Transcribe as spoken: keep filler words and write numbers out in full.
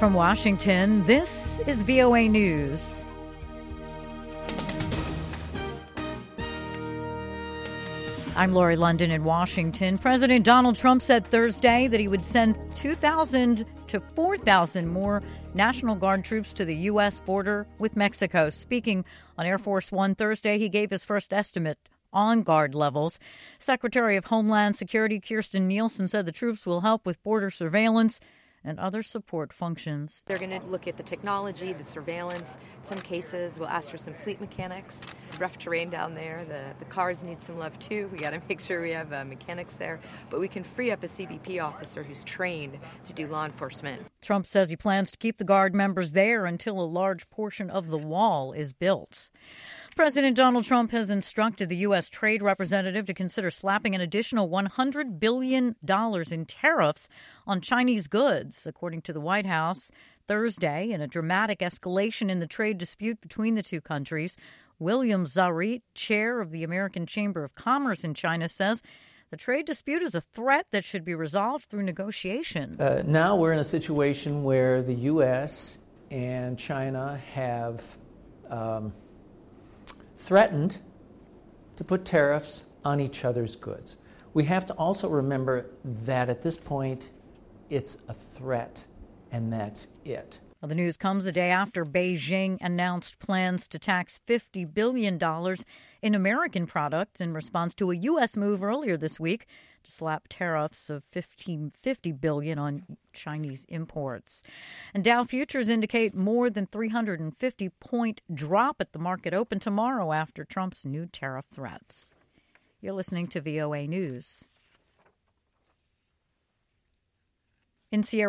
From Washington, this is V O A News. I'm Lori London in Washington. President Donald Trump said Thursday that he would send two thousand to four thousand more National Guard troops to the U S border with Mexico. Speaking on Air Force One Thursday, he gave his first estimate on Guard levels. Secretary of Homeland Security Kirstjen Nielsen said the troops will help with border surveillance and other support functions. They're going to look at the technology, the surveillance. In some cases, we'll ask for some fleet mechanics. Rough terrain down there. The, the cars need some love, too. We got to make sure we have uh, mechanics there. But we can free up a C B P officer who's trained to do law enforcement. Trump says he plans to keep the Guard members there until a large portion of the wall is built. President Donald Trump has instructed the U S Trade Representative to consider slapping an additional one hundred billion dollars in tariffs on Chinese goods, according to the White House. Thursday, in a dramatic escalation in the trade dispute between the two countries, William Zarit, chair of the American Chamber of Commerce in China, says the trade dispute is a threat that should be resolved through negotiation. Uh, now we're in a situation where the U S and China have um, threatened to put tariffs on each other's goods. We have to also remember that at this point, it's a threat, and that's it. Well, the news comes a day after Beijing announced plans to tax fifty billion dollars in American products in response to a U S move earlier this week to slap tariffs of fifty billion dollars on Chinese imports. And Dow futures indicate more than three hundred fifty point drop at the market open tomorrow after Trump's new tariff threats. You're listening to V O A News. In Sierra